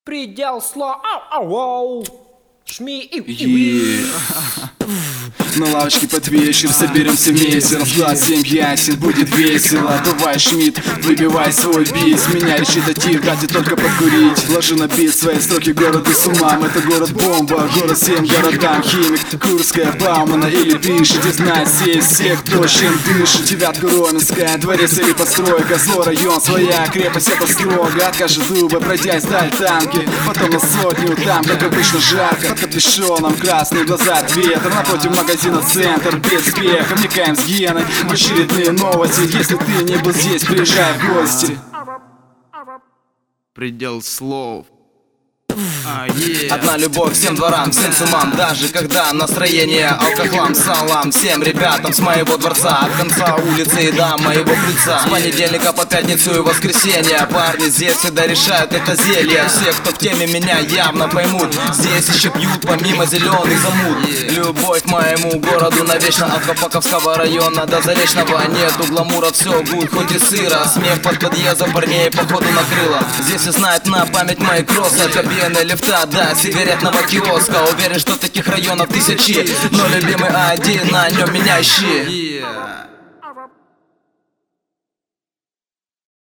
Предел слов. Ау. Шми На лавочке под вечер соберемся вместе. Расклад 7 ясен, будет весело. Давай, Шмидт, выбивай свой бит. Меня речитатив, хватит только покурить. Ложу на бит свои строки города с умам. Это город-бомба, город всем городам. Химик, Курская, Баумана или пишет. Здесь знает здесь всех, кто чем дышит. Девятка Роменская, дворец или постройка. Злой район, своя крепость, это строго. Откажет дуба, пройдя сдаль танки. Потом на сотню, там, как обычно, жарко. Под капюшоном, красные глаза от ветра. Напротив магазина центр, без спеха. Вникаем с геной в очередные новости. Если ты не был здесь, приезжай в гости. Предел слов. Одна любовь всем дворам, всем с умам. Даже когда настроение алкохлам. Салам всем ребятам с моего дворца. От конца улицы и до моего крыльца. С понедельника по пятницу и воскресенье. Парни здесь всегда решают это зелье. Все, кто в теме, меня явно поймут. Здесь еще пьют помимо зеленых замут. Любовь к моему городу навечно. От Капаковского района до Заречного. Нету гламура, все гуд, хоть и сыро. Смех под подъездом парней походу накрыло. Здесь все знают на память мои кроссы. Кабины, лифта, да, сигаретного киоска. Уверен, что таких районов тысячи, но любимый один, на нем меня ищи.